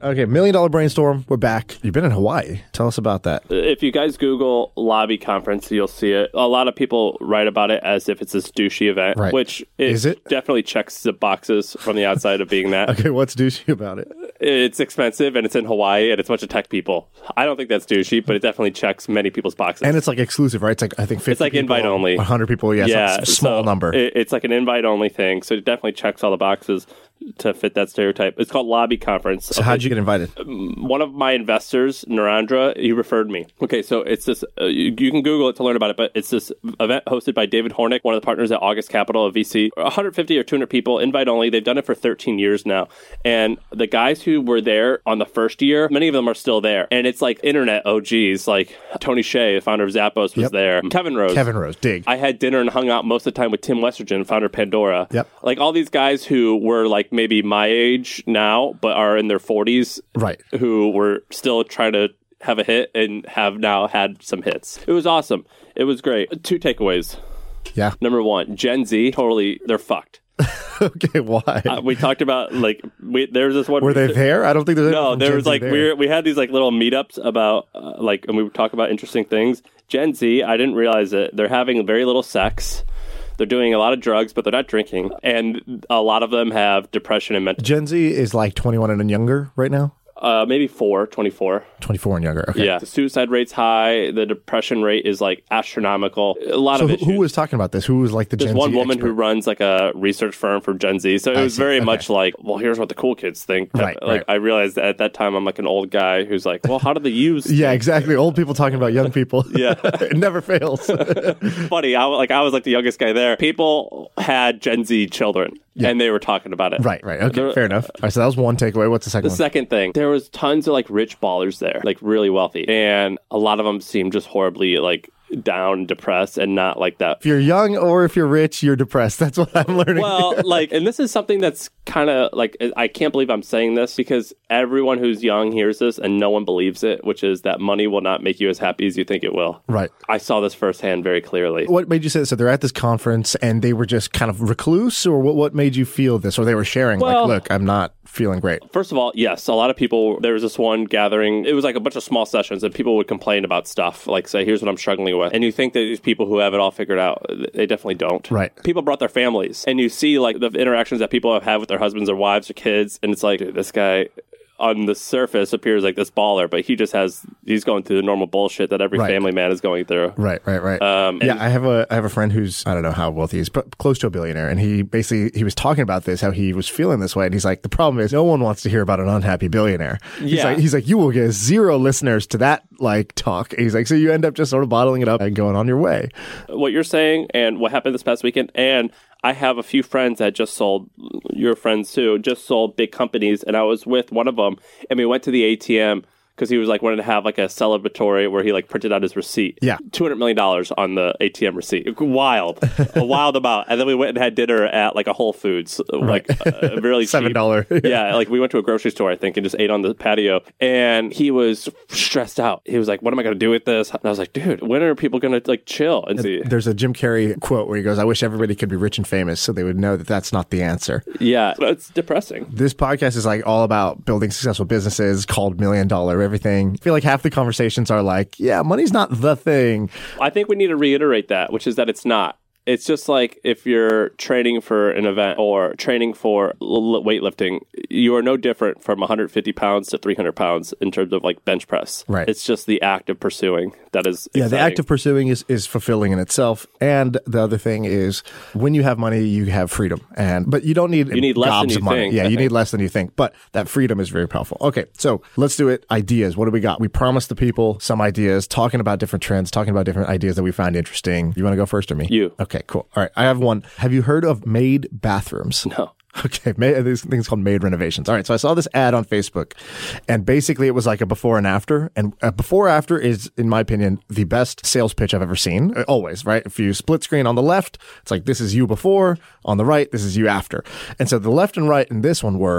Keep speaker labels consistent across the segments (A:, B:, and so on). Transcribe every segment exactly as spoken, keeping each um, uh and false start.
A: Okay, Million Dollar Brainstorm. We're back. You've been in Hawaii. Tell us about that.
B: If you guys Google Lobby Conference, you'll see it. A lot of people write about it as if it's this douchey event,
A: right.
B: which it
A: is it?
B: definitely checks the boxes from the outside of being that.
A: Okay, what's douchey about it?
B: It's expensive, and it's in Hawaii, and it's a bunch of tech people. I don't think that's douchey, but it definitely checks many people's boxes.
A: And it's like exclusive, right? It's like, I think fifty
B: It's like
A: people,
B: invite only.
A: one hundred people, yeah,
B: yeah
A: it's a small
B: so
A: number.
B: It, it's like an invite-only thing, so it definitely checks all the boxes to fit that stereotype. It's called Lobby Conference.
A: So
B: okay.
A: how'd you get invited?
B: One of my investors, Narendra, he referred me. Okay, so it's this, uh, you, you can Google it to learn about it, but it's this event hosted by David Hornick, one of the partners at August Capital, a V C. one hundred fifty or two hundred people, invite only. They've done it for thirteen years now. And the guys who were there on the first year, many of them are still there. And it's like internet O Gs, like Tony Hsieh, the founder of Zappos, was
A: Yep.
B: there. Kevin Rose.
A: Kevin Rose, dig.
B: I had dinner and hung out most of the time with Tim Westergen, founder of Pandora.
A: Yep.
B: Like all these guys who were like maybe my age now, but are in their forties,
A: right?
B: Who were still trying to have a hit and have now had some hits. It was awesome. It was great. Two takeaways.
A: Yeah.
B: Number one, Gen Z, totally, they're fucked.
A: Okay, why?
B: Uh, we talked about like we, there was this one.
A: Were they there? I don't think there's
B: no. There
A: Gen
B: was
A: Z
B: like
A: there.
B: we we had these like little meetups about uh, like, and we would talk about interesting things. Gen Z, I didn't realize it. They're having very little sex. They're doing a lot of drugs, but they're not drinking, and a lot of them have depression and mental.
A: Gen Z is like twenty-one and younger right now.
B: Uh, maybe four, twenty-four.
A: twenty-four and younger, okay.
B: Yeah. The suicide rate's high. The depression rate is like astronomical. A lot
A: so
B: of
A: who,
B: issues.
A: who was talking about this? Who was like the
B: There's
A: Gen
B: one
A: Z
B: woman
A: expert?
B: who runs like a research firm for Gen Z. So it
A: I
B: was
A: see.
B: very
A: Okay.
B: much like, well, here's what the cool kids think.
A: Right,
B: Like
A: right.
B: I realized that at that time I'm like an old guy who's like, well, how do the youths?
A: Yeah, exactly. Old people talking about young people.
B: Yeah.
A: It never fails.
B: Funny. I, like I was like the youngest guy there. People had Gen Z children.
A: Yeah.
B: And they were talking about it.
A: Right, right. Okay,
B: There-
A: fair enough. All right, so that was one takeaway. What's the second
B: The
A: one?
B: second thing, there was tons of like rich ballers there, like really wealthy. And a lot of them seemed just horribly like down and depressed and not like that.
A: If you're young or if you're rich, you're depressed. That's what I'm learning.
B: Well, like, and this is something that's kind of like, I can't believe I'm saying this because everyone who's young hears this and no one believes it, which is that money will not make you as happy as you think it will.
A: Right.
B: I saw this firsthand very clearly.
A: What made you say this? So they're at this conference and they were just kind of recluse, or what, what made you feel this? Or they were sharing,
B: Well-
A: like, look, I'm not feeling great.
B: First of all, yes, a lot of people, there was this one gathering, it was like a bunch of small sessions and people would complain about stuff, like say, here's what I'm struggling with. And you think that these people who have it all figured out, they definitely don't.
A: Right.
B: People brought their families and you see like the interactions that people have had with their husbands or wives or kids. And it's like, dude, this guy on the surface appears like this baller, but he just has, he's going through the normal bullshit that every
A: Right.
B: family man is going through.
A: Right, right, right.
B: Um,
A: yeah,
B: and-
A: I have a I have a friend who's, I don't know how wealthy he is, but close to a billionaire. And he basically, he was talking about this, how he was feeling this way. And he's like, the problem is no one wants to hear about an unhappy billionaire. He's
B: Yeah.
A: like, he's like, you will get zero listeners to that like talk. He's like, so you end up just sort of bottling it up and going on your way.
B: What you're saying and what happened this past weekend, and I have a few friends that just sold, your friends too, just sold big companies, and I was with one of them, and we went to the A T M because he was like wanted to have like a celebratory where he like printed out his receipt.
A: Yeah.
B: two hundred million dollars on the A T M receipt. Wild. A wild amount. And then we went and had dinner at like a Whole Foods, like uh, really
A: seven
B: cheap.
A: dollars.
B: Yeah, like we went to a grocery store, I think, and just ate on the patio. And he was stressed out. He was like, what am I going to do with this? And I was like, dude, when are people going to like chill and see?
A: There's a Jim Carrey quote where he goes, I wish everybody could be rich and famous so they would know that that's not the answer.
B: Yeah, it's depressing.
A: This podcast is like all about building successful businesses, called Million Dollar Everything. I feel like half the conversations are like, yeah, money's not the thing.
B: I think we need to reiterate that, which is that it's not. It's just like if you're training for an event or training for l- weightlifting, you are no different from one hundred fifty pounds to three hundred pounds in terms of like bench press.
A: Right.
B: It's just the act of pursuing that is
A: Yeah, the
B: exciting.
A: act of pursuing is, is fulfilling in itself. And the other thing is when you have money, you have freedom. And but you don't need
B: You need less than
A: gobs
B: you
A: of money.
B: think,
A: Yeah,
B: I
A: you
B: think.
A: need less than you think. But that freedom is very powerful. Okay, so let's do it. Ideas. What do we got? We promised the people some ideas, talking about different trends, talking about different ideas that we find interesting. You want to go first or me?
B: You.
A: Okay, cool. All right, I have one. Have you heard of maid bathrooms?
B: No.
A: Okay, ma- this thing's called maid renovations. All right, so I saw this ad on Facebook, and basically it was like a before and after. And a before after is, in my opinion, the best sales pitch I've ever seen. Uh, Always, right? If you split screen on the left, it's like this is you before. On the right, this is you after. And so the left and right in this one were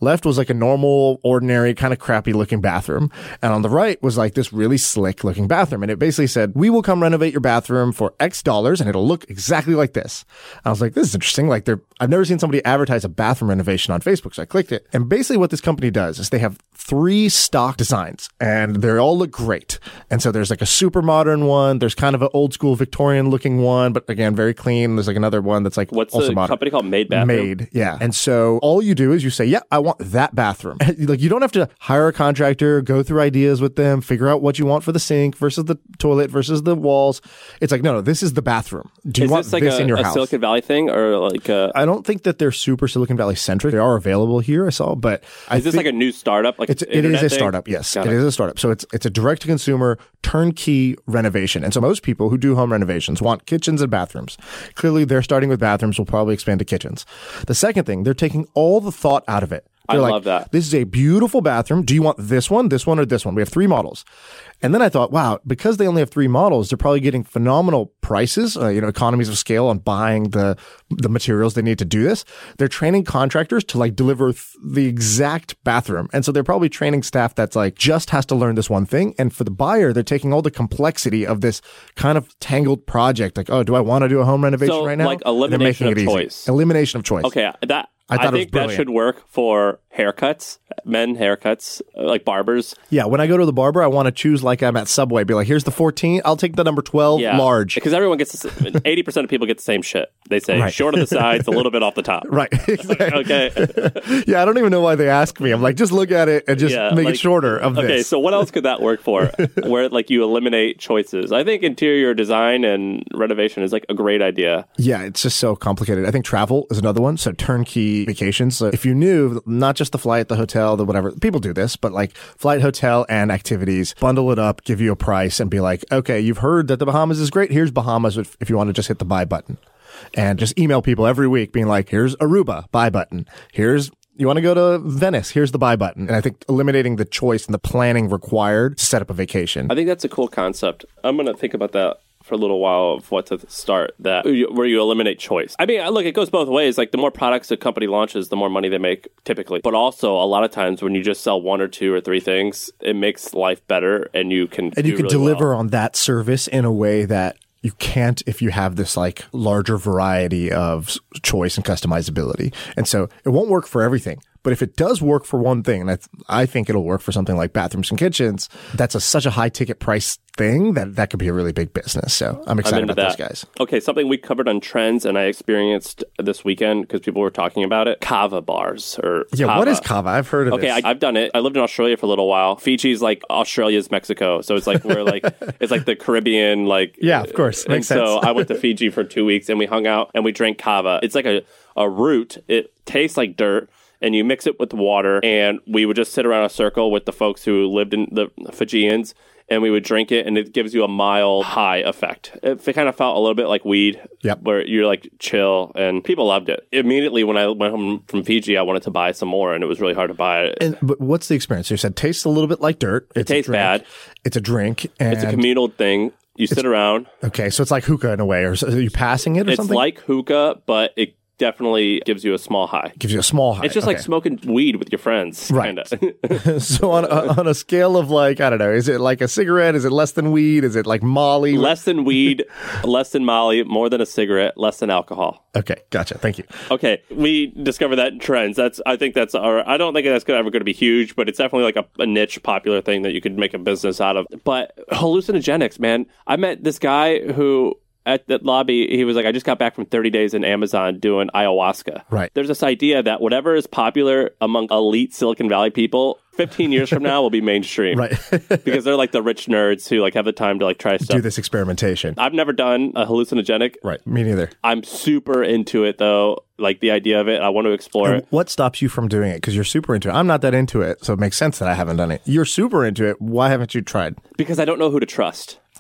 A: Left was like a normal, ordinary, kind of crappy looking bathroom. And on the right was like this really slick looking bathroom. And it basically said, we will come renovate your bathroom for X dollars and it'll look exactly like this. I was like, this is interesting. Like they're, I've never seen somebody advertise a bathroom renovation on Facebook. So I clicked it. And basically what this company does is they have three stock designs and they all look great. And so there's like a super modern one. There's kind of an old school Victorian looking one, but again, very clean. There's like another one that's like
B: What's
A: also
B: the
A: modern.
B: company called? Made Bathroom?
A: Made, yeah. And so all you do is you say, yeah, I want that bathroom. Like you don't have to hire a contractor, go through ideas with them, figure out what you want for the sink versus the toilet versus the walls. It's like, no, no, this is the bathroom. Do you
B: Is
A: want
B: this like
A: this
B: a,
A: in your
B: a
A: house?
B: Silicon Valley thing or like a,
A: I don't think that they're super Silicon Valley centric. They are available here, I saw, but I
B: is this
A: think
B: like a new startup? Like
A: it's, it
B: internet
A: is a
B: thing?
A: startup. Yes,
B: Got
A: it is a startup. So it's it's a direct to consumer turnkey renovation. And so most people who do home renovations want kitchens and bathrooms. Clearly, they're starting with bathrooms. Will probably expand to kitchens. The second thing, they're taking all the thought out of it. They're
B: I
A: like,
B: love that.
A: This is a beautiful bathroom. Do you want this one, this one, or this one? We have three models. And then I thought, wow, because they only have three models, they're probably getting phenomenal prices, uh, you know, economies of scale on buying the the materials they need to do this. They're training contractors to like deliver th- the exact bathroom. And so they're probably training staff that's like just has to learn this one thing. And for the buyer, they're taking all the complexity of this kind of tangled project. Like, oh, do I want to do a home renovation
B: So,
A: right now?
B: like,
A: And they're
B: elimination
A: making
B: of
A: it easy.
B: choice.
A: Elimination of choice.
B: Okay, that
A: I
B: I,
A: thought it was
B: think that
A: brilliant.
B: should work for haircuts, men haircuts, uh, like barbers.
A: Yeah, when I go to the barber, I want to choose like I'm at Subway. Be like, here's the fourteen. I'll take the number twelve,
B: Yeah,
A: large.
B: because everyone gets the, eighty percent of people get the same shit. They say
A: Right.
B: short on the sides, a little bit off the top.
A: Right. Exactly.
B: Okay.
A: Yeah, I don't even know why they ask me. I'm like, just look at it and just
B: Yeah,
A: make
B: like-
A: it shorter of
B: Okay,
A: this.
B: so what else could that work for? Where like you eliminate choices. I think interior design and renovation is like a great idea.
A: Yeah, it's just so complicated. I think travel is another one. So turnkey vacations. So if you knew not just the flight, the hotel, the whatever, people do this, but like flight, hotel, and activities, bundle it up, give you a price, and be like, okay, you've heard that the Bahamas is great. Here's Bahamas if, if you want to just hit the buy button. And just email people every week being like, here's Aruba, buy button. Here's you want to go to Venice, here's the buy button. And I think eliminating the choice and the planning required to set up a vacation.
B: I think that's a cool concept. I'm going to think about that for a little while of what to start that where you eliminate choice. I mean, look, it goes both ways. Like the more products a company launches, the more money they make typically. But also a lot of times when you just sell one or two or three things, it makes life better and you can
A: And you
B: do
A: can
B: really
A: deliver
B: well.
A: on that service in a way that you can't if you have this like larger variety of s- choice and customizability. And so it won't work for everything. But if it does work for one thing, and I, th- I think it'll work for something like bathrooms and kitchens, that's a, such a high ticket price thing that that could be a really big business. So I'm
B: I'm
A: excited
B: into
A: about
B: that.
A: those guys.
B: Okay, something we covered on trends and I experienced this weekend because people were talking about it. Kava bars or
A: Yeah,
B: kava.
A: what is kava? I've heard of
B: Okay,
A: this.
B: I, I've done it. I lived in Australia for a little while. Fiji's like Australia's Mexico, so it's like we're like it's like the Caribbean, like
A: Yeah, of course.
B: And
A: Makes
B: so
A: sense.
B: I went to Fiji for two weeks and we hung out and we drank kava. It's like a a root. It tastes like dirt. And you mix it with water, and we would just sit around a circle with the folks who lived in the Fijians, and we would drink it, and it gives you a mild high effect. It, it kind of felt a little bit like weed,
A: Yep.
B: where you're like chill, and people loved it. Immediately when I went home from Fiji, I wanted to buy some more, and it was really hard to buy it.
A: And, but what's the experience? You said tastes a little bit like dirt. It's a
B: tastes
A: drink.
B: bad.
A: It's a drink. And,
B: It's a communal thing. You sit around.
A: okay, so it's like hookah in a way. Or so- are you passing it or
B: It's
A: something?
B: like hookah, but it definitely gives you a small high.
A: Gives you a small high.
B: It's just
A: Okay.
B: like smoking weed with your friends,
A: Right.
B: kinda.
A: So on a, on a scale of like, I don't know, is it like a cigarette? Is it less than weed? Is it like Molly?
B: Less than weed, less than Molly, more than a cigarette, less than alcohol.
A: Okay, gotcha. Thank you.
B: Okay, we discovered that in trends. That's I think that's our. I don't think that's gonna, ever going to be huge, but it's definitely like a, a niche, popular thing that you could make a business out of. But hallucinogenics, man. I met this guy who. At the lobby, he was like, I just got back from thirty days in Amazon doing ayahuasca.
A: Right.
B: There's this idea that whatever is popular among elite Silicon Valley people, fifteen years from now will be mainstream.
A: Right.
B: Because they're like the rich nerds who like have the time to like try stuff.
A: Do this experimentation.
B: I've never done a hallucinogenic.
A: Right. Me neither.
B: I'm super into it though. Like the idea of it. I want to explore
A: And
B: it.
A: what stops you from doing it? Because you're super into it. I'm not that into it, so it makes sense that I haven't done it. You're super into it. Why haven't you tried?
B: Because I don't know who to trust.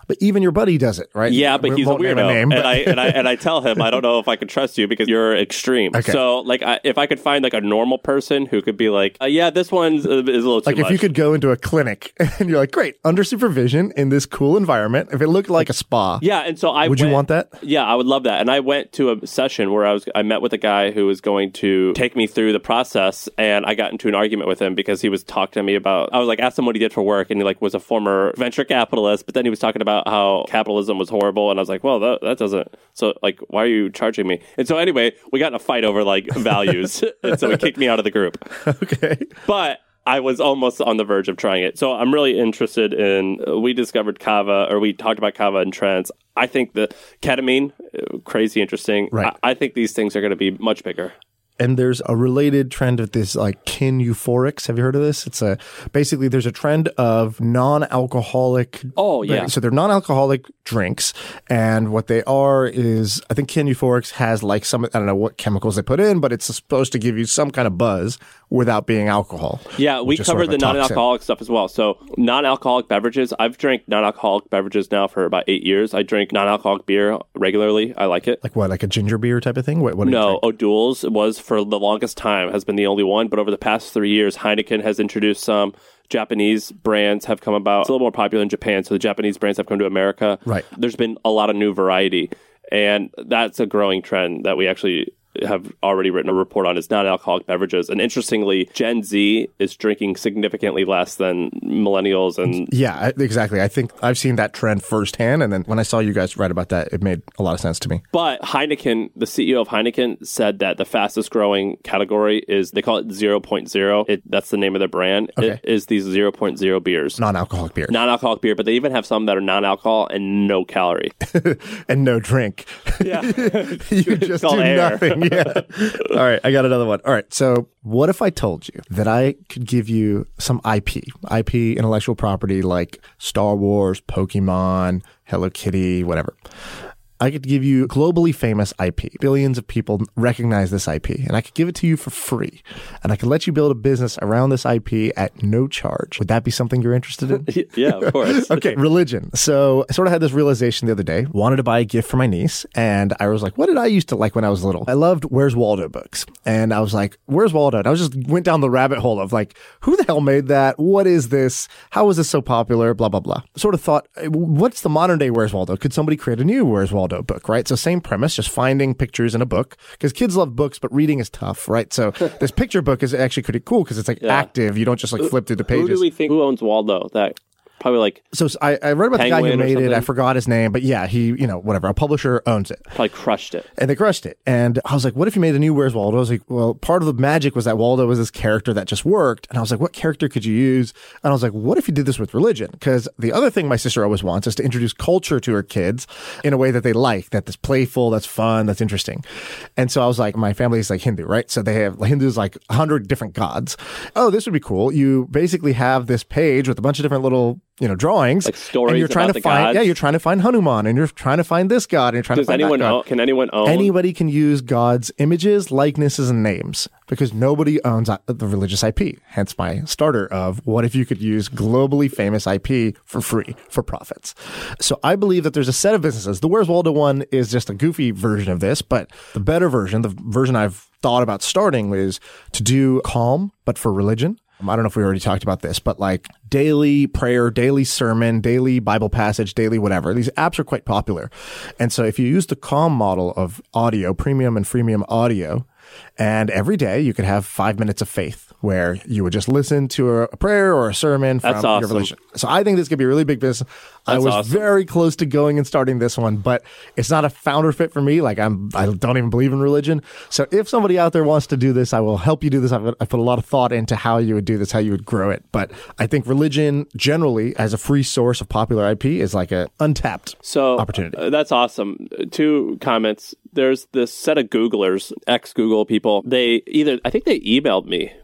A: But even your buddy does it, right?
B: Yeah, but
A: We
B: he's a
A: won't name
B: weirdo,
A: name,
B: and
A: but-
B: I and I and I tell him I don't know if I can trust you because you're extreme.
A: Okay.
B: So like, I, if I could find like a normal person who could be like, uh, yeah, this one's uh, is a little too
A: Like if
B: much.
A: you could go into a clinic and you're like, great, under supervision in this cool environment. If it looked like a spa,
B: yeah, and so I
A: would you
B: went-
A: want that?
B: Yeah, I would love that. And I went to a session where I was I met with a guy who was going to take me through the process, and I got into an argument with him because he was talking to me about I was like asked him what he did for work, and he like was a former venture capitalist, but then he was talking about how capitalism was horrible, and I was like, well, that, that doesn't so like why are you charging me? And so anyway, we got in a fight over like values, and so he kicked me out of the group.
A: Okay.
B: But I was almost on the verge of trying it. So I'm really interested in, uh, we discovered kava, or we talked about kava and trends. I think the ketamine, uh, crazy interesting.
A: Right.
B: I, I think these things are going to be much bigger.
A: And there's a related trend of this, like kin euphorics. Have you heard of this? It's a basically there's a trend of non-alcoholic.
B: Oh, yeah.
A: So they're non-alcoholic drinks, and what they are is I think kin euphorics has like some I don't know what chemicals they put in, but it's supposed to give you some kind of buzz without being alcohol.
B: Yeah, we
A: which is sort
B: covered
A: of a
B: the
A: toxin.
B: non-alcoholic stuff as well. So non-alcoholic beverages, I've drank non-alcoholic beverages now for about eight years. I drink non-alcoholic beer regularly. I like it.
A: Like what, like a ginger beer type of thing? What? what do you
B: No,
A: drink?
B: O'Doul's was for the longest time, has been the only one. But over the past three years, Heineken has introduced some. Japanese brands have come about. It's a little more popular in Japan, so the Japanese brands have come to America.
A: Right.
B: There's been a lot of new variety, and that's a growing trend that we actually have already written a report on is non-alcoholic beverages. And interestingly, Gen Z is drinking significantly less than millennials. And
A: Yeah, I- exactly. I think I've seen that trend firsthand, and then when I saw you guys write about that, it made a lot of sense to me.
B: But Heineken, the C E O of Heineken, said that the fastest growing category is, they call it zero point zero. It, that's the name of their brand.
A: Okay.
B: It is these zero point zero beers.
A: Non-alcoholic beer
B: Non-alcoholic beer, but they even have some that are non-alcohol and no calorie.
A: and no drink.
B: Yeah.
A: You just
B: called
A: do
B: air.
A: nothing. Yeah. All right. I got another one. All right. So what if I told you that I could give you some I P, I P, intellectual property like Star Wars, Pokemon, Hello Kitty, whatever. I could give you globally famous I P. Billions of people recognize this I P, and I could give it to you for free. And I could let you build a business around this I P at no charge. Would that be something you're interested in?
B: Yeah, of course.
A: Okay, religion. So I sort of had this realization the other day. Wanted to buy a gift for my niece, and I was like, what did I used to like when I was little? I loved Where's Waldo books. And I was like, Where's Waldo? And I was just went down the rabbit hole of like, who the hell made that? What is this? How is this so popular? Blah, blah, blah. Sort of thought, what's the modern day Where's Waldo? Could somebody create a new Where's Waldo book, right? So same premise, just finding pictures in a book, because kids love books, but reading is tough, right? So this picture book is actually pretty cool because it's like
B: Yeah.
A: active. You don't just like flip through the pages.
B: Who do we think, who owns Waldo? That probably like
A: So I, I read about the guy who
B: Penguin or
A: made it. I
B: something?
A: forgot his name, but yeah, he, you know, whatever. A publisher owns it.
B: probably crushed it.
A: And they crushed it. And I was like, what if you made a new Where's Waldo? I was like, well, part of the magic was that Waldo was this character that just worked. And I was like, what character could you use? And I was like, what if you did this with religion? Because the other thing my sister always wants is to introduce culture to her kids in a way that they like, that is playful, that's fun, that's interesting. And so I was like, my family is like Hindu, right? So they have Hindus like a hundred different gods. Oh, this would be cool. You basically have this page with a bunch of different little, you know, drawings.
B: Like stories
A: and you're trying
B: about
A: to
B: the
A: find,
B: gods?
A: yeah, you're trying to find Hanuman, and you're trying to find this god, and you're trying
B: Does
A: to find
B: anyone
A: that god.
B: own? Can anyone own?
A: Anybody can use God's images, likenesses, and names because nobody owns the religious I P. Hence my starter of what if you could use globally famous I P for free for profits. So I believe that there's a set of businesses. The Where's Waldo one is just a goofy version of this, but the better version, the version I've thought about starting is to do Calm, but for religion. I don't know if we already talked about this, but like daily prayer, daily sermon, daily Bible passage, daily whatever. These apps are quite popular. And so if you use the Calm model of audio, premium and freemium audio, and every day you could have five minutes of faith where you would just listen to a, a prayer or a sermon from
B: That's
A: your
B: awesome.
A: religion. So I think this could be a really big business. I
B: That's
A: was
B: awesome.
A: very close to going and starting this one, but it's not a founder fit for me. Like I'm, I don't even believe in religion. So if somebody out there wants to do this, I will help you do this. I've, I put a lot of thought into how you would do this, how you would grow it. But I think religion generally as a free source of popular I P is like a untapped
B: So
A: opportunity.
B: uh, that's awesome. Two comments. There's this set of Googlers, ex-Google people. They either, I think they emailed me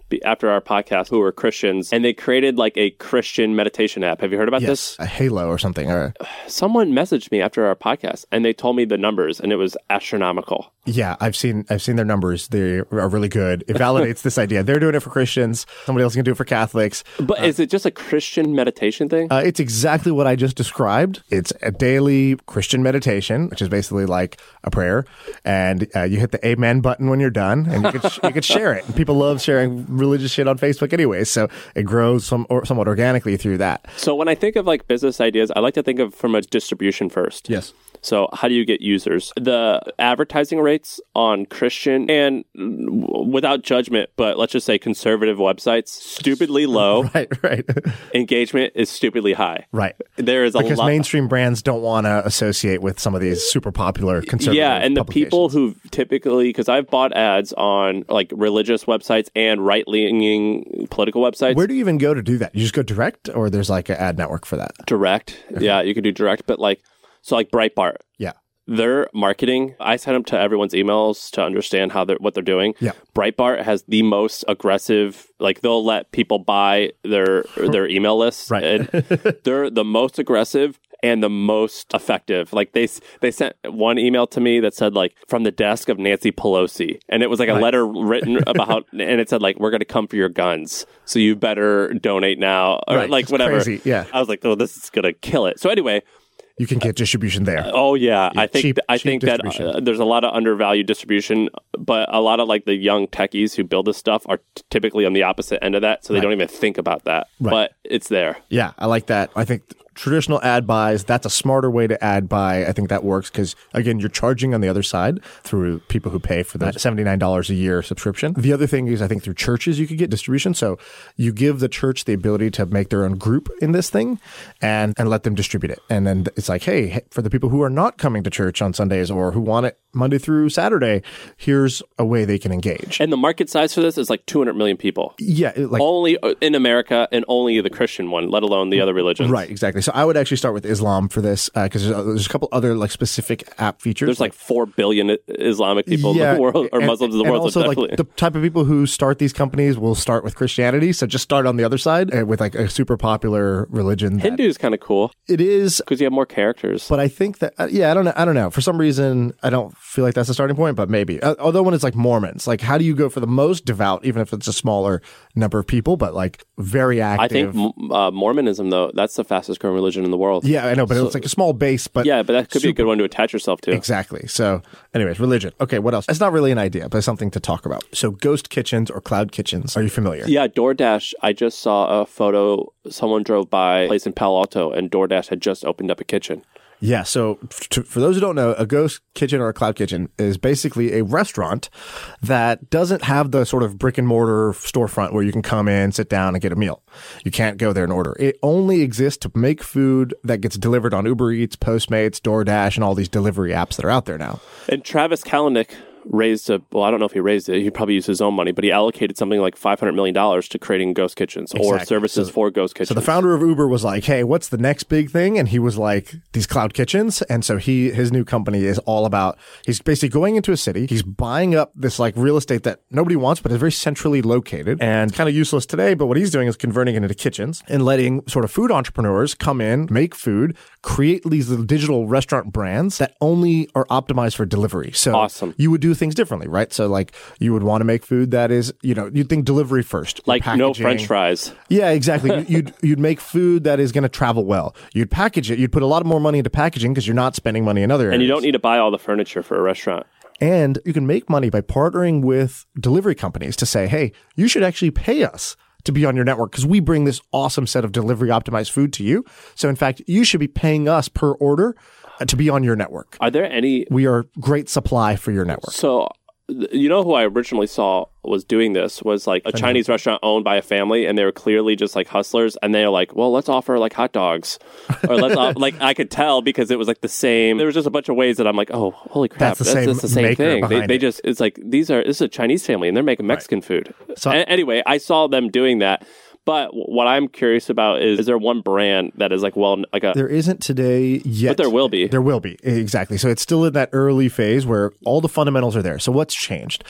B: be- after our podcast who were Christians, and they created like a Christian meditation app. Have you heard about
A: yes,
B: this?
A: A Halo or something. Or...
B: Someone messaged me after our podcast, and they told me the numbers, and it was astronomical.
A: Yeah, I've seen I've seen their numbers. They are really good. It validates this idea. They're doing it for Christians. Somebody else can do it for Catholics.
B: But uh, is it just a Christian meditation thing?
A: Uh, it's exactly what I just described. It's a daily Christian meditation, which is basically like a prayer, and uh, you hit the amen button when you're done, and you can sh- you can share it. And people love sharing religious shit on Facebook anyway, so it grows some or somewhat organically through that.
B: So when I think of like business ideas, I like to think of from a distribution first.
A: Yes.
B: So how do you get users? The advertising rates on Christian and without judgment, but let's just say conservative websites, stupidly low.
A: Right, right.
B: Engagement is stupidly high.
A: Right.
B: There is a
A: because
B: lot.
A: mainstream brands don't want to associate with some of these super popular conservative
B: Yeah, and the people who typically, because I've bought ads on like religious websites and right-leaning political websites.
A: Where do you even go to do that? You just go direct, or there's like an ad network for that?
B: Direct. Yeah, you can do direct, but like, so like Breitbart.
A: Yeah.
B: Their marketing, I send them to everyone's emails to understand how they're what they're doing.
A: Yeah.
B: Breitbart has the most aggressive, like they'll let people buy their their email lists.
A: Right.
B: And they're the most aggressive and the most effective. Like they they sent one email to me that said like from the desk of Nancy Pelosi, and it was like a
A: right.
B: letter written about, and it said like we're going to come for your guns, so you better donate now, or
A: right.
B: like
A: it's
B: whatever.
A: Crazy. Yeah.
B: I was like, oh, this is going to kill it. So anyway.
A: You can get distribution there.
B: Oh yeah,
A: yeah
B: I think
A: cheap,
B: th- I
A: cheap
B: think that uh, there's a lot of undervalued distribution, but a lot of like the young techies who build this stuff are t- typically on the opposite end of that, so they
A: right.
B: don't even think about that.
A: Right.
B: But it's there.
A: Yeah, I like that. I think traditional ad buys, that's a smarter way to ad buy. I think that works because, again, you're charging on the other side through people who pay for that seventy-nine dollars a year subscription. The other thing is I think through churches you could get distribution. So you give the church the ability to make their own group in this thing and, and let them distribute it. And then it's like, hey, for the people who are not coming to church on Sundays or who want it Monday through Saturday, here's a way they can engage.
B: And the market size for this is like two hundred million people.
A: Yeah. It, like
B: only in America, and only the Christian one, let alone the other religions.
A: Right, exactly. So I would actually start with Islam for this because uh, there's, there's a couple other like specific app features.
B: There's like, like four billion Islamic people
A: yeah,
B: in the world, or
A: and,
B: Muslims in the
A: and
B: world.
A: Also,
B: so
A: like the type of people who start these companies will start with Christianity. So just start on the other side uh, with like a super popular religion.
B: Hindu is kind of cool.
A: It is
B: because you have more characters.
A: But I think that uh, yeah, I don't know. I don't know. For some reason, I don't feel like that's a starting point. But maybe. Uh, although when it's like Mormons, like how do you go for the most devout, even if it's a smaller number of people, but like very active?
B: I think uh, Mormonism, though, that's the fastest growing religion in the world.
A: Yeah, I know, but
B: so,
A: it's like a small base. But
B: yeah, but that could
A: super,
B: be a good one to attach yourself to.
A: Exactly. So, anyways, religion. Okay, what else? It's not really an idea, but it's something to talk about. So, ghost kitchens or cloud kitchens. Are you familiar?
B: Yeah, DoorDash. I just saw a photo. Someone drove by a place in Palo Alto, and DoorDash had just opened up a kitchen.
A: Yeah. So to, for those who don't know, a ghost kitchen or a cloud kitchen is basically a restaurant that doesn't have the sort of brick and mortar storefront where you can come in, sit down, and get a meal. You can't go there and order. It only exists to make food that gets delivered on Uber Eats, Postmates, DoorDash, and all these delivery apps that are out there now.
B: And Travis Kalanick raised a, well, I don't know if he raised it. He probably used his own money, but he allocated something like five hundred million dollars to creating ghost kitchens exactly. or services so, for ghost kitchens.
A: So the founder of Uber was like, hey, what's the next big thing? And he was like, these cloud kitchens. And so he, his new company is all about, he's basically going into a city. He's buying up this like real estate that nobody wants, but is very centrally located and kind of useless today. But what he's doing is converting it into kitchens and letting sort of food entrepreneurs come in, make food, create these little digital restaurant brands that only are optimized for delivery. So
B: awesome.
A: You would do things differently, right? So like you would want to make food that is, you know, you'd think delivery first.
B: Like no French fries.
A: Yeah, exactly. you'd you'd make food that is going to travel well. You'd package it. You'd put a lot more money into packaging because you're not spending money in other areas.
B: And you don't need to buy all the furniture for a restaurant.
A: And you can make money by partnering with delivery companies to say, hey, you should actually pay us to be on your network because we bring this awesome set of delivery optimized food to you. So in fact, you should be paying us per order to be on your network.
B: Are there any...
A: We are great supply for your network.
B: So... You know who I originally saw was doing this was like a Chinese restaurant owned by a family, and they were clearly just like hustlers, and they were like, well, let's offer like hot dogs, or let's off, like I could tell because it was like the same. There was just a bunch of ways that I'm like, oh, holy crap,
A: that's the
B: that's,
A: same,
B: that's the same thing. They, they
A: it.
B: just it's like these are this is a Chinese family, and they're making Mexican right. food. So a- anyway, I saw them doing that. But what I'm curious about is, is there one brand that is like, well, like a...
A: There isn't today yet.
B: But there will be.
A: There will be. Exactly. So it's still in that early phase where all the fundamentals are there. So what's changed?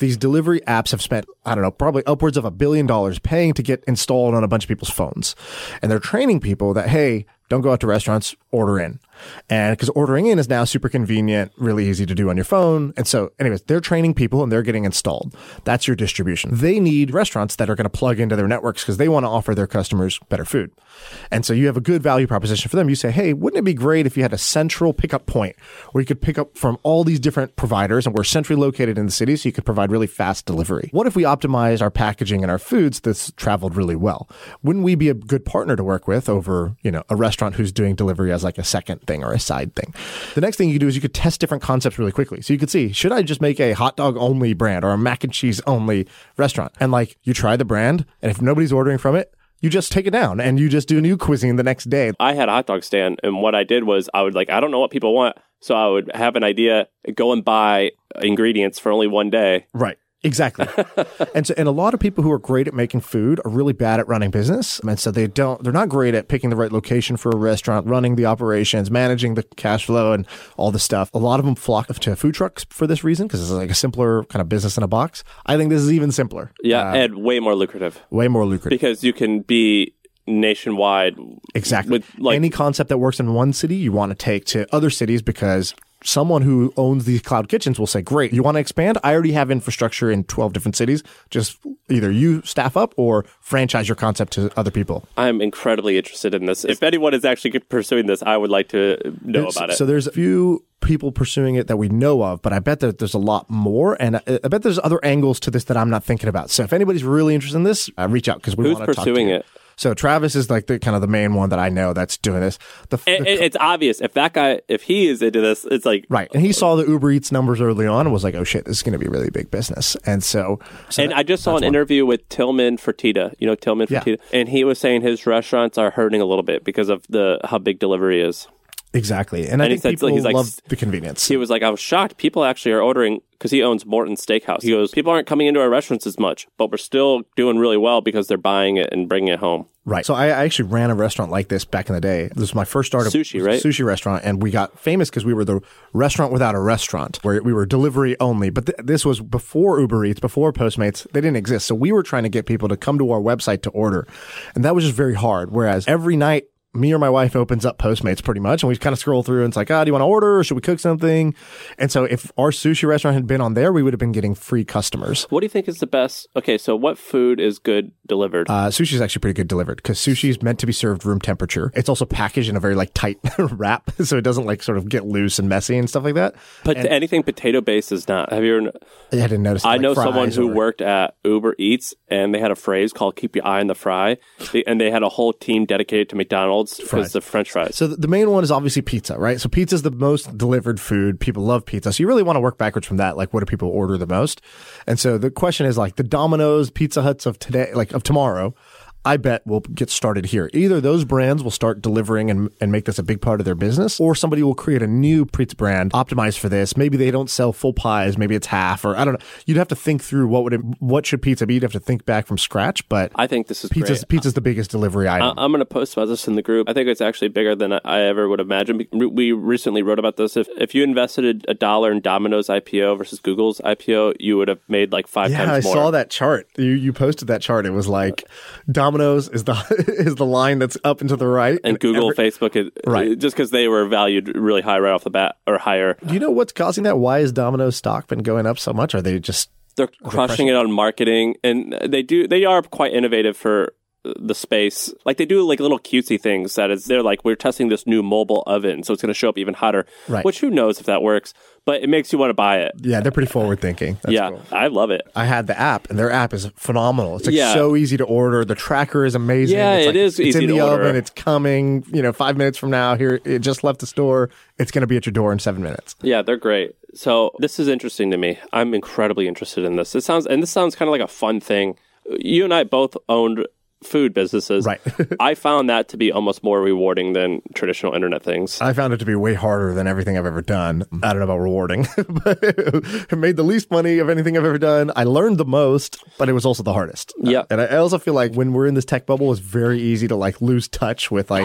A: these delivery apps have spent, I don't know, probably upwards of a billion dollars paying to get installed on a bunch of people's phones. And they're training people that, hey, don't go out to restaurants, order in. And because ordering in is now super convenient, really easy to do on your phone. And so anyways, they're training people and they're getting installed. That's your distribution. They need restaurants that are going to plug into their networks because they want to offer their customers better food. And so you have a good value proposition for them. You say, hey, wouldn't it be great if you had a central pickup point where you could pick up from all these different providers and we're centrally located in the city so you could provide really fast delivery? What if we optimize our packaging and our foods that's traveled really well? Wouldn't we be a good partner to work with over, you know, a restaurant who's doing delivery as like a second thing or a side thing? The next thing you could do is you could test different concepts really quickly. So you could see, should I just make a hot dog only brand or a mac and cheese only restaurant? And like you try the brand, and if nobody's ordering from it, you just take it down and you just do new cuisine the next day.
B: I had a hot dog stand, and what I did was I would like, I don't know what people want. So I would have an idea, go and buy ingredients for only one day.
A: Right. Exactly. and so, and a lot of people who are great at making food are really bad at running business. And so they don't, they're not great at picking the right location for a restaurant, running the operations, managing the cash flow and all this stuff. A lot of them flock to food trucks for this reason, because it's like a simpler kind of business in a box. I think this is even simpler.
B: Yeah.
A: Uh,
B: and way more lucrative.
A: Way more lucrative.
B: Because you can be nationwide.
A: Exactly.
B: With like,
A: any concept that works in one city, you want to take to other cities because someone who owns these cloud kitchens will say, great, you want to expand? I already have infrastructure in twelve different cities. Just either you staff up or franchise your concept to other people.
B: I'm incredibly interested in this. If anyone is actually pursuing this, I would like to know
A: there's,
B: about it.
A: So there's a few people pursuing it that we know of, but I bet that there's a lot more. And I, I bet there's other angles to this that I'm not thinking about. So if anybody's really interested in this, uh, reach out because we
B: Who's
A: want to talk to
B: pursuing
A: you.
B: it?
A: So Travis is like the kind of the main one that I know that's doing this. The,
B: it,
A: the,
B: it's obvious. If that guy, if he is into this, it's like...
A: Right. And he saw the Uber Eats numbers early on and was like, oh shit, this is going to be a really big business. And so... so
B: and
A: that,
B: I just saw an
A: one.
B: interview with Tillman Fertitta. You know Tillman
A: Yeah.
B: Fertitta? And he was saying his restaurants are hurting a little bit because of the how big delivery is.
A: Exactly. And, and I think
B: said,
A: people
B: he's like,
A: love the convenience.
B: He was like, I was shocked. People actually are ordering, because he owns Morton Steakhouse. He goes, people aren't coming into our restaurants as much, but we're still doing really well because they're buying it and bringing it home.
A: Right. So I, I actually ran a restaurant like this back in the day. This was my first start of
B: Sushi, right?
A: Sushi restaurant. And we got famous because we were the restaurant without a restaurant, where we were delivery only. But th- this was before Uber Eats, before Postmates. They didn't exist. So we were trying to get people to come to our website to order. And that was just very hard. Whereas every night, me or my wife opens up Postmates pretty much, and we kind of scroll through and it's like, ah, oh, do you want to order or should we cook something? And so if our sushi restaurant had been on there, we would have been getting free customers.
B: What do you think is the best? Okay, so what food is good delivered?
A: Uh, sushi is actually pretty good delivered because sushi is meant to be served room temperature. It's also packaged in a very like tight wrap, so it doesn't like sort of get loose and messy and stuff like that.
B: But
A: and
B: anything potato based is not. Have you ever?
A: I didn't notice.
B: I
A: like
B: know someone who
A: or...
B: worked at Uber Eats, and they had a phrase called "Keep your eye on the fry," they, and they had a whole team dedicated to McDonald's because the French fries.
A: So the main one is obviously pizza, right? So pizza is the most delivered food. People love pizza. So you really want to work backwards from that. Like, what do people order the most? And so the question is like the Domino's, Pizza Huts of today, like of tomorrow, I bet will get started here. Either those brands will start delivering and, and make this a big part of their business, or somebody will create a new pizza brand optimized for this. Maybe they don't sell full pies. Maybe it's half, or I don't know. You'd have to think through what would it, what should pizza be. You'd have to think back from scratch. But
B: I think this is
A: pizza's,
B: great.
A: Pizza's the biggest delivery item.
B: I, I'm going to post about this in the group. I think it's actually bigger than I ever would imagine. We recently wrote about this. If if you invested a dollar in Domino's I P O versus Google's I P O, you would have made like five
A: yeah,
B: times more.
A: I saw that chart. You you posted that chart. It was like Domino's is the is the line that's up and to the right.
B: And, and Google, every, Facebook, is,
A: right.
B: just because they were valued really high right off the bat, or higher.
A: Do you know what's causing that? Why is Domino's stock been going up so much? Are they just...
B: They're crushing it on marketing, and they do. They are quite innovative for the space. Like they do like little cutesy things that is, they're like, we're testing this new mobile oven, so it's going to show up even hotter.
A: Right. Which
B: who knows if that works, but it makes you want to buy it.
A: Yeah, they're pretty forward thinking. That's
B: yeah,
A: cool.
B: I love it.
A: I had the app, and their app is phenomenal. It's like
B: yeah.
A: so easy to order. The tracker is amazing.
B: Yeah,
A: it's like,
B: it is
A: it's
B: easy
A: in the
B: to order.
A: oven. It's coming. You know, five minutes from now. Here, it just left the store. It's going to be at your door in seven minutes.
B: Yeah, they're great. So this is interesting to me. I'm incredibly interested in this. It sounds, and this sounds kind of like a fun thing. You and I both owned food businesses.
A: Right.
B: I found that to be almost more rewarding than traditional internet things.
A: I found it to be way harder than everything I've ever done. I don't know about rewarding, but it made the least money of anything I've ever done. I learned the most, but it was also the hardest.
B: Yeah.
A: And I also feel like when we're in this tech bubble, it's very easy to like lose touch with like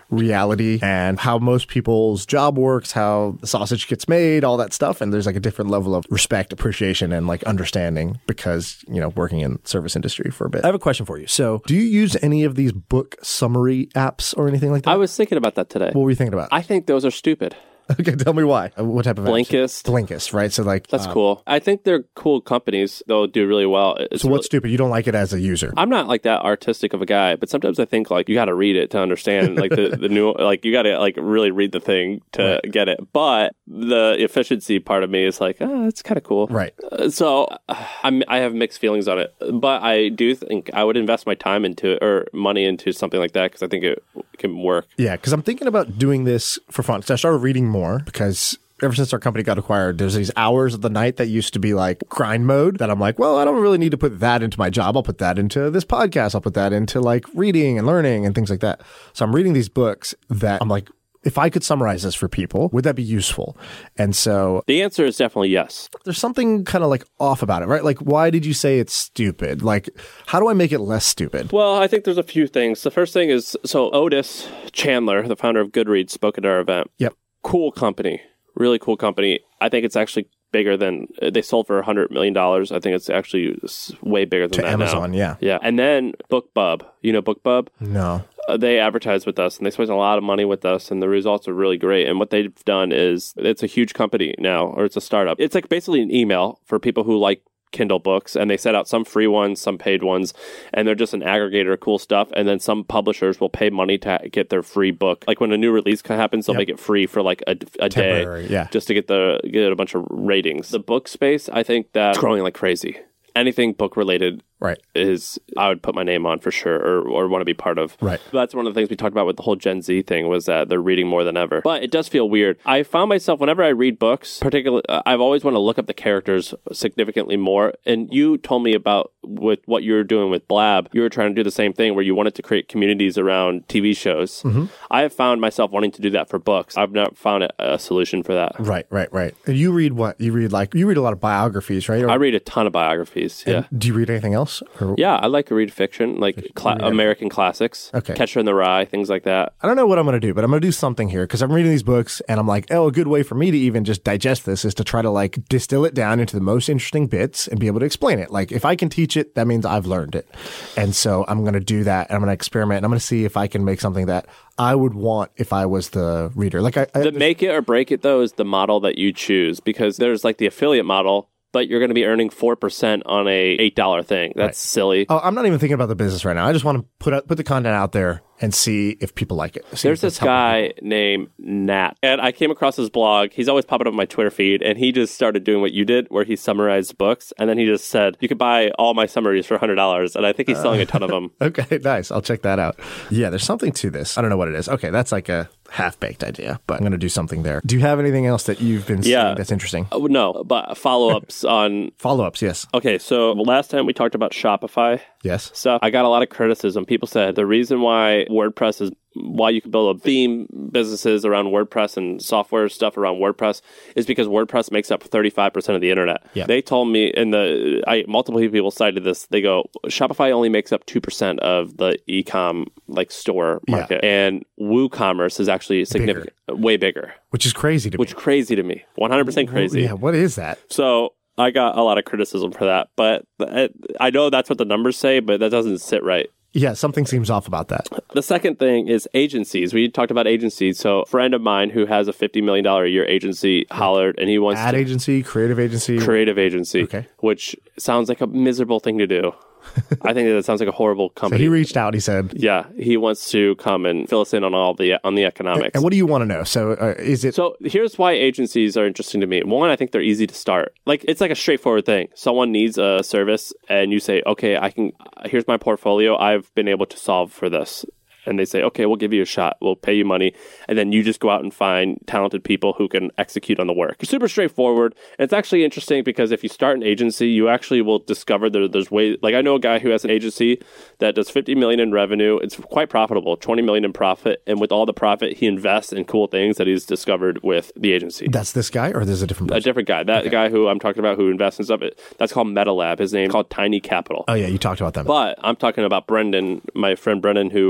A: reality and how most people's job works, how the sausage gets made, all that stuff. And there's like a different level of respect, appreciation, and like understanding because, you know, working in service industry for a bit. I have a question for you. So do you use any of these book summary apps or anything like that?
B: I was thinking about that today.
A: What were you thinking about?
B: I think those are stupid.
A: Okay, tell me why. What type of
B: Blinkist.
A: Apps? Blinkist, right? So like
B: that's
A: um,
B: cool. I think they're cool companies. They'll do really well. It's
A: so what's
B: really,
A: stupid? You don't like it as a user?
B: I'm not like that artistic of a guy, but sometimes I think like you got to read it to understand like the, the new like you got to like really read the thing to right. get it. But the efficiency part of me is like, oh, that's kind of cool,
A: right?
B: Uh, so I'm I have mixed feelings on it, but I do think I would invest my time into it or money into something like that because I think it can work.
A: Yeah, because I'm thinking about doing this for fun. So I started reading more because ever since our company got acquired, there's these hours of the night that used to be like grind mode that I'm like, well, I don't really need to put that into my job. I'll put that into this podcast. I'll put that into like reading and learning and things like that. So I'm reading these books that I'm like, if I could summarize this for people, would that be useful? And so
B: the answer is definitely yes.
A: There's something kind of like off about it, right? Like, why did you say it's stupid? Like, how do I make it less stupid?
B: Well, I think there's a few things. The first thing is, so Otis Chandler, the founder of Goodreads, spoke at our event.
A: Yep.
B: Cool company. Really cool company. I think it's actually bigger than they sold for one hundred million dollars. I think it's actually way bigger than
A: to
B: that
A: Amazon,
B: now.
A: yeah.
B: Yeah. And then BookBub. You know BookBub?
A: No.
B: Uh, they advertise with us and they spend a lot of money with us and the results are really great. And what they've done is it's a huge company now, or it's a startup. It's like basically an email for people who like Kindle books, and they set out some free ones, some paid ones, and they're just an aggregator of cool stuff. And then some publishers will pay money to get their free book. Like when a new release happens, they'll yep. make it free for like a, a day,
A: yeah.
B: just to get the get a bunch of ratings. The book space, I think that's growing like crazy. Anything book related,
A: right,
B: is I would put my name on for sure, or or want to be part of.
A: Right.
B: That's one of the things we talked about with the whole Gen Z thing was that they're reading more than ever. But it does feel weird. I found myself whenever I read books, particularly, I've always wanted to look up the characters significantly more. And you told me about with what you were doing with Blab, you were trying to do the same thing where you wanted to create communities around T V shows.
A: Mm-hmm.
B: I have found myself wanting to do that for books. I've not found a, a solution for that.
A: Right, right, right. And you read what? You read like you read a lot of biographies, right? Or,
B: I read a ton of biographies. Yeah.
A: Do you read anything else? Or?
B: Yeah, I like to read fiction, like cla- American classics,
A: okay.
B: Catcher in the Rye, things like that.
A: I don't know what I'm going to do, but I'm going to do something here because I'm reading these books and I'm like, oh, a good way for me to even just digest this is to try to like distill it down into the most interesting bits and be able to explain it. Like if I can teach it, that means I've learned it. And so I'm going to do that and I'm going to experiment and I'm going to see if I can make something that I would want if I was the reader. Like I, I
B: The make it or break it, though, is the model that you choose because there's like the affiliate model, but you're going to be earning four percent on a eight dollar thing. That's right. Silly.
A: Oh, I'm not even thinking about the business right now. I just want to put out, put the content out there and see if people like it. See
B: There's this guy people. named Nat, and I came across his blog. He's always popping up on my Twitter feed, and he just started doing what you did, where he summarized books, and then he just said, you could buy all my summaries for one hundred dollars, and I think he's selling uh, a ton of them.
A: Okay, nice. I'll check that out. Yeah, there's something to this. I don't know what it is. Okay, that's like a half-baked idea, but I'm going to do something there. Do you have anything else that you've been seeing
B: yeah.
A: that's interesting?
B: Uh, no, but follow-ups on...
A: Follow-ups, yes.
B: Okay, so last time we talked about Shopify
A: yes.
B: stuff, I got a lot of criticism. People said the reason why WordPress is why you can build a theme businesses around WordPress and software stuff around WordPress is because WordPress makes up thirty-five percent of the internet.
A: Yep.
B: They told me, and the I multiple people cited this, they go, Shopify only makes up two percent of the e-com like store market. Yeah. And WooCommerce is actually significant, bigger. way bigger.
A: Which is crazy to
B: Which
A: me.
B: Which crazy to me. one hundred percent crazy.
A: Yeah, what is that?
B: So I got a lot of criticism for that, but I know that's what the numbers say, but that doesn't sit right.
A: Yeah, something seems off about that.
B: The second thing is agencies. We talked about agencies. So a friend of mine who has a fifty million dollars a year agency hollered, and he wants
A: Ad
B: to...
A: agency, creative agency?
B: Creative agency,
A: okay.
B: Which sounds like a miserable thing to do. I think that sounds like a horrible company.
A: So he reached out, he said.
B: Yeah, he wants to come and fill us in on all the on the economics.
A: And what do you want to know? So uh, is it...
B: So here's why agencies are interesting to me. One, I think they're easy to start. Like, it's like a straightforward thing. Someone needs a service, and you say, okay, I can. Here's my portfolio. I've been able to solve for this. And they say, okay, we'll give you a shot. We'll pay you money. And then you just go out and find talented people who can execute on the work. It's super straightforward. And it's actually interesting because if you start an agency, you actually will discover that there's ways. Like I know a guy who has an agency that does fifty million dollars in revenue. It's quite profitable, twenty million dollars in profit. And with all the profit, he invests in cool things that he's discovered with the agency.
A: That's this guy or there's a different person?
B: A different guy. That okay. guy who I'm talking about who invests in stuff, that's called MetaLab. His name is called Tiny Capital.
A: Oh, yeah, you talked about that.
B: But I'm talking about Brendan, my friend Brendan, who has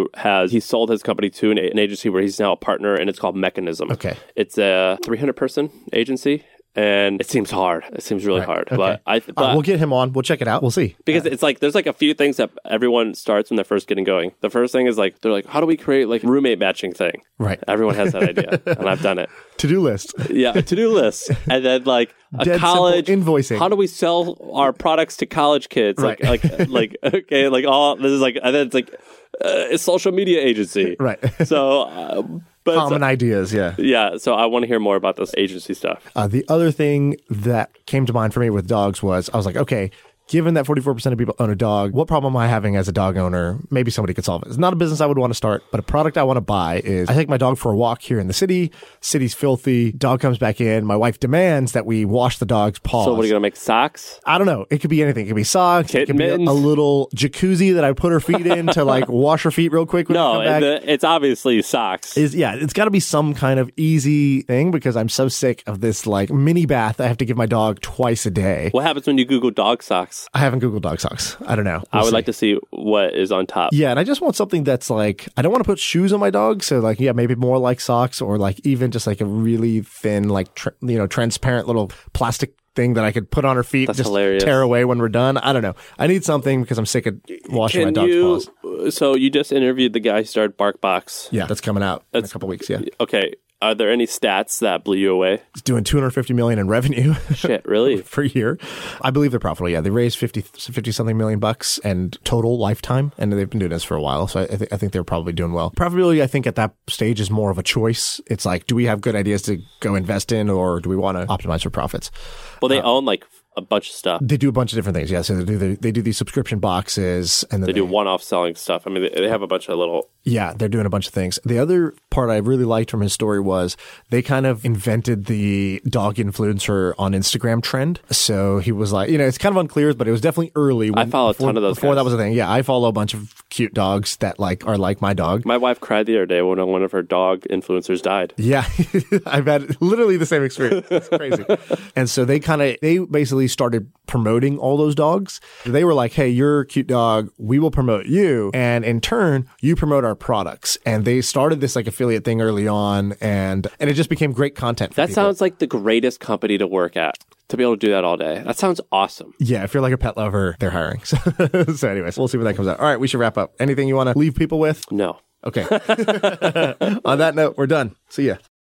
B: was he sold his company to an, an agency where he's now a partner, and it's called Mechanism.
A: Okay.
B: It's a three hundred person agency. And it seems hard. It seems really right. hard.
A: Okay.
B: But I, but
A: uh, we'll get him on. We'll check it out. We'll see.
B: Because uh, it's like there's like a few things that everyone starts when they're first getting going. The first thing is like they're like, how do we create like roommate matching thing?
A: Right.
B: Everyone has that idea, and I've done it.
A: To-do list.
B: Yeah, a to-do list, and then like a
A: Dead
B: college
A: invoicing.
B: How do we sell our products to college kids?
A: Right.
B: Like, like, like okay, like all this is like, and then it's like uh, a social media agency.
A: Right.
B: So. Uh, But
A: Common ideas, yeah.
B: Yeah, so I want to hear more about this agency stuff.
A: Uh, the other thing that came to mind for me with dogs was I was like, okay, given that forty-four percent of people own a dog, what problem am I having as a dog owner? Maybe somebody could solve it. It's not a business I would want to start, but a product I want to buy is I take my dog for a walk here in the city. City's filthy. Dog comes back in. My wife demands that we wash the dog's paws.
B: So what are you going to make, socks?
A: I don't know. It could be anything. It could be socks.
B: Kitten
A: it could be a,
B: mittens?
A: a little jacuzzi that I put her feet in to like wash her feet real quick when
B: No,
A: we come back.
B: the, it's obviously socks.
A: Is yeah, it's got to be some kind of easy thing because I'm so sick of this like mini bath I have to give my dog twice a day.
B: What happens when you Google dog socks?
A: I haven't Googled dog socks. I don't know. We'll
B: I would
A: see.
B: like to see what is on top.
A: Yeah, and I just want something that's like I don't want to put shoes on my dog, so like yeah, maybe more like socks or like even just like a really thin like tr- you know transparent little plastic thing that I could put on her feet,
B: That's
A: just
B: hilarious.
A: tear away when we're done. I don't know. I need something because I'm sick of washing
B: Can
A: my dog's
B: you,
A: paws.
B: So you just interviewed the guy who started BarkBox.
A: Yeah, that's coming out in a
B: That's-
A: couple weeks. Yeah,
B: Okay. Are there any stats that blew you away?
A: it's doing two hundred fifty million in revenue.
B: Shit, really?
A: per year. I believe they're profitable. Yeah, they raised fifty, fifty something million bucks and total lifetime, and they've been doing this for a while. So I, th- I think they're probably doing well. Profitability, I think at that stage is more of a choice. It's like, do we have good ideas to go invest in, or do we want to optimize for profits?
B: Well, they own like a bunch of stuff.
A: They do a bunch of different things. Yeah, so they do the, they do these subscription boxes, and then
B: They do one-off selling stuff. I mean, they, they have a bunch of little...
A: Yeah, they're doing a bunch of things. The other part I really liked from his story was they kind of invented the dog influencer on Instagram trend. So he was like, you know, it's kind of unclear, but it was definitely early. When,
B: I follow a
A: before,
B: ton of those
A: Before
B: guys.
A: that was a thing. Yeah, I follow a bunch of cute dogs that like are like my dog.
B: My wife cried the other day when one of her dog influencers died.
A: Yeah, I've had literally the same experience. It's crazy. And so they kind of, they basically started promoting all those dogs. They were like, hey, you're a cute dog. We will promote you. And in turn, you promote our products. And they started this like affiliate thing early on. And, and it just became great content for
B: That
A: people.
B: sounds like the greatest company to work at, to be able to do that all day. That sounds awesome.
A: Yeah, if you're like a pet lover, they're hiring. So, so anyways, we'll see when that comes out. All right, we should wrap up. Anything you want to leave people with?
B: No.
A: Okay. On that note, we're done. See ya.